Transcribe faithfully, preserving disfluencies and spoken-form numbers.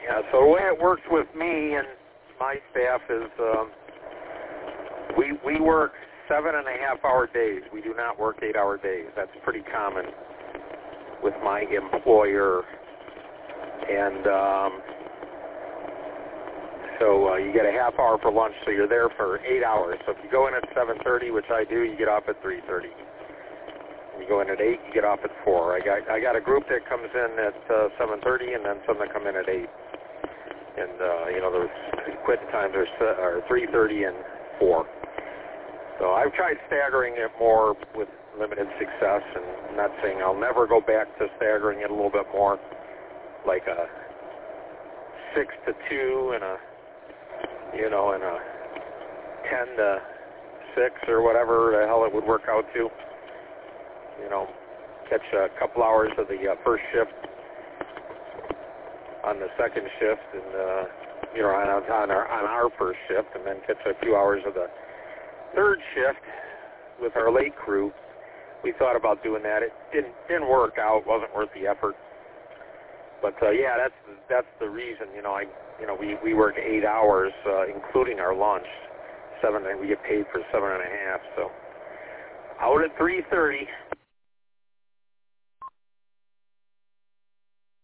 Yeah, so the way it works with me and my staff is um, we we work seven and a half hour days. We do not work eight hour days. That's pretty common with my employer. And um, so uh, you get a half hour for lunch, so you're there for eight hours. So if you go in at seven thirty, which I do, you get off at three thirty. You go in at eight, you get off at four. I got I got a group that comes in at uh, seven thirty, and then some that come in at eight. And uh, you know, those quitting times are are three thirty and four. So I've tried staggering it more with limited success, and I'm not saying I'll never go back to staggering it a little bit more, like a six to two and a you know and a ten to six or whatever the hell it would work out to. You know, catch a couple hours of the uh, first shift on the second shift, and uh, you know, on, on our on our first shift, and then catch a few hours of the third shift with our late crew. We thought about doing that. It didn't didn't work out. wasn't worth the effort. But uh, yeah, that's that's the reason. You know, I you know we we work eight hours, uh, including our lunch. Seven, and we get paid for seven and a half. So out at three thirty.